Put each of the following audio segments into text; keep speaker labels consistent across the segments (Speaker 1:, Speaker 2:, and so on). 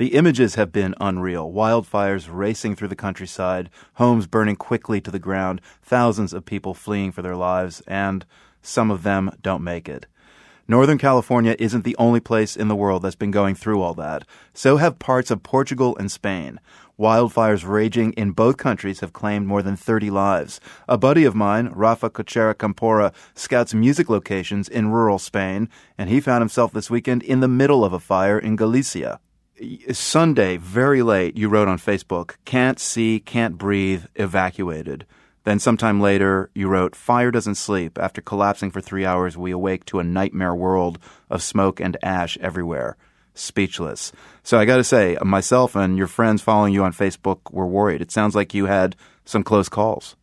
Speaker 1: The images have been unreal. Wildfires racing through the countryside, homes burning quickly to the ground, thousands of people fleeing for their lives, and some of them don't make it. Northern California isn't the only place in the world that's been going through all that. So have parts of Portugal and Spain. Wildfires raging in both countries have claimed more than 30 lives. A buddy of mine, Rafa Cochera Campora, scouts music locations in rural Spain, and he found himself this weekend in the middle of a fire in Galicia. Sunday, very late, you wrote on Facebook, "Can't see, can't breathe, evacuated." Then sometime later, you wrote, "Fire doesn't sleep. After collapsing for 3 hours, we awake to a nightmare world of smoke and ash everywhere. Speechless." So I got to say, myself and your friends following you on Facebook were worried. It sounds like you had some close calls.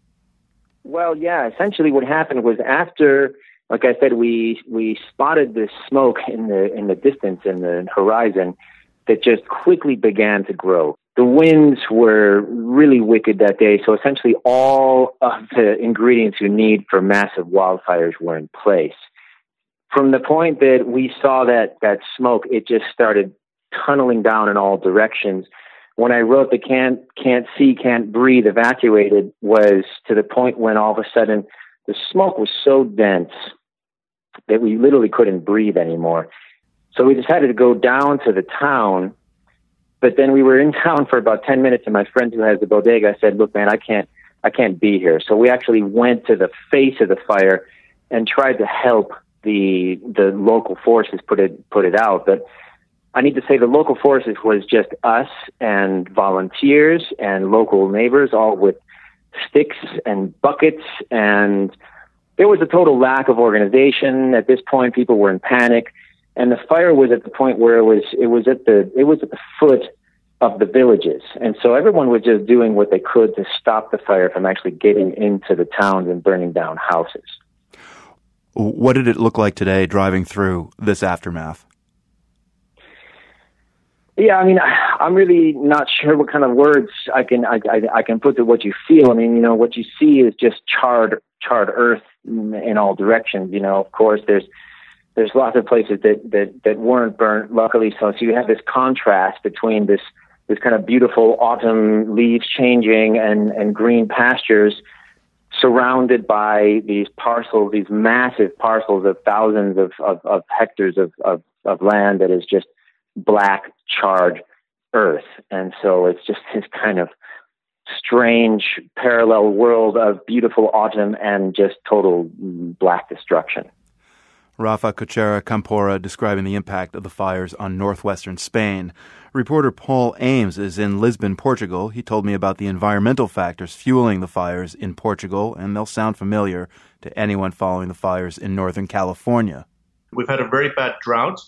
Speaker 2: Well, yeah, essentially what happened was after, like I said, we spotted this smoke in the distance, in the horizon, that just quickly began to grow. The winds were really wicked that day, so essentially all of the ingredients you need for massive wildfires were in place. From the point that we saw that smoke, it just started tunneling down in all directions. When I wrote the can't see, can't breathe, evacuated, was to the point when all of a sudden the smoke was so dense that we literally couldn't breathe anymore. So we decided to go down to the town, but then we were in town for about 10 minutes, and my friend who has the bodega said, "Look, man, I can't be here." So we actually went to the face of the fire and tried to help the local forces put it out. But I need to say the local forces was just us and volunteers and local neighbors, all with sticks and buckets, and there was a total lack of organization. At this point, people were in panic. And the fire was at the point where it was at the foot of the villages. And so everyone was just doing what they could to stop the fire from actually getting into the towns and burning down houses.
Speaker 1: What did it look like today driving through this aftermath?
Speaker 2: Yeah, I mean, I'm really not sure what kind of words I can put to what you feel. I mean, what you see is just charred earth in all directions. Of course, there's lots of places that weren't burnt, luckily. So you have this contrast between this kind of beautiful autumn leaves changing and green pastures surrounded by these massive parcels of thousands of hectares of land that is just black, charred earth. And so it's just this kind of strange parallel world of beautiful autumn and just total black destruction.
Speaker 1: Rafa Cochera Campora describing the impact of the fires on northwestern Spain. Reporter Paul Ames is in Lisbon, Portugal. He told me about the environmental factors fueling the fires in Portugal, and they'll sound familiar to anyone following the fires in Northern California.
Speaker 3: We've had a very bad drought,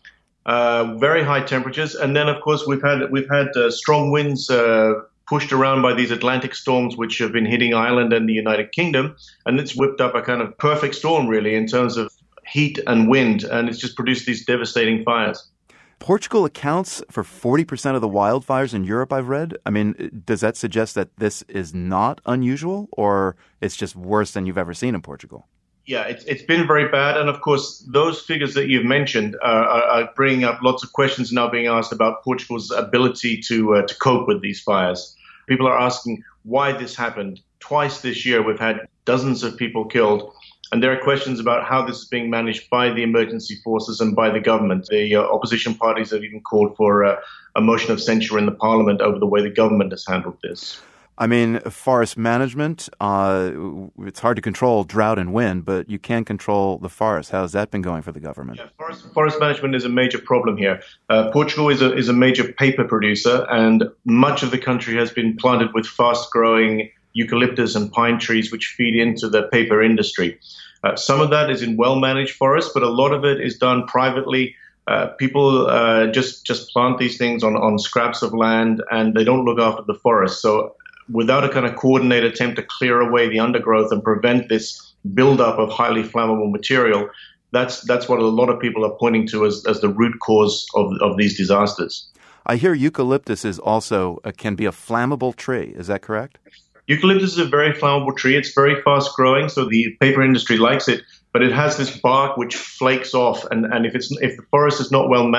Speaker 3: very high temperatures, and then, of course, we've had strong winds pushed around by these Atlantic storms which have been hitting Ireland and the United Kingdom, and it's whipped up a kind of perfect storm, really, in terms of heat and wind, and it's just produced these devastating fires.
Speaker 1: Portugal accounts for 40% of the wildfires in Europe, I've read. I mean, does that suggest that this is not unusual, or it's just worse than you've ever seen in Portugal?
Speaker 3: Yeah, it's been very bad. And of course, those figures that you've mentioned are bringing up lots of questions now being asked about Portugal's ability to cope with these fires. People are asking why this happened. Twice this year, we've had dozens of people killed. And there are questions about how this is being managed by the emergency forces and by the government. The opposition parties have even called for a motion of censure in the parliament over the way the government has handled this.
Speaker 1: I mean, forest management, it's hard to control drought and wind, but you can control the forest. How has that been going for the government?
Speaker 3: Yeah, forest management is a major problem here. Portugal is a major paper producer, and much of the country has been planted with fast-growing eucalyptus and pine trees which feed into the paper industry. Some of that is in well-managed forests, but a lot of it is done privately. People just plant these things on scraps of land, and they don't look after the forest. So without a kind of coordinated attempt to clear away the undergrowth and prevent this buildup of highly flammable material, that's what a lot of people are pointing to as the root cause of these disasters.
Speaker 1: I hear eucalyptus is also can be a flammable tree. Is that correct?
Speaker 3: Eucalyptus is a very flammable tree. It's very fast growing, so the paper industry likes it, but it has this bark which flakes off, and if the forest is not well managed,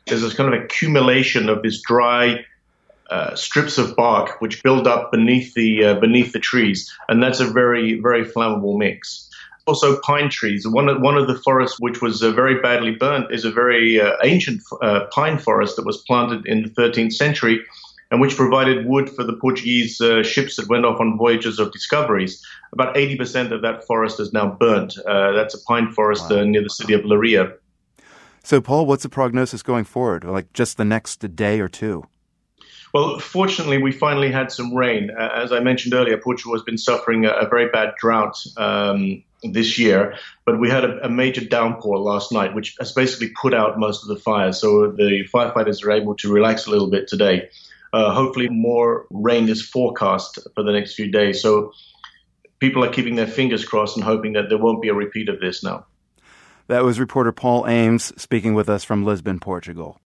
Speaker 3: there's this kind of accumulation of this dry strips of bark which build up beneath the trees, and that's a very, very flammable mix. Also, pine trees. One of the forests which was very badly burnt is a very ancient pine forest that was planted in the 13th century, and which provided wood for the Portuguese ships that went off on voyages of discoveries. About 80% of that forest is now burnt. That's a pine forest near the city of Leiria.
Speaker 1: So, Paul, what's the prognosis going forward, like just the next day or two?
Speaker 3: Well, fortunately, we finally had some rain. As I mentioned earlier, Portugal has been suffering a very bad drought this year, but we had a major downpour last night, which has basically put out most of the fires. So the firefighters are able to relax a little bit today. Hopefully more rain is forecast for the next few days. So people are keeping their fingers crossed and hoping that there won't be a repeat of this now.
Speaker 1: That was reporter Paul Ames speaking with us from Lisbon, Portugal.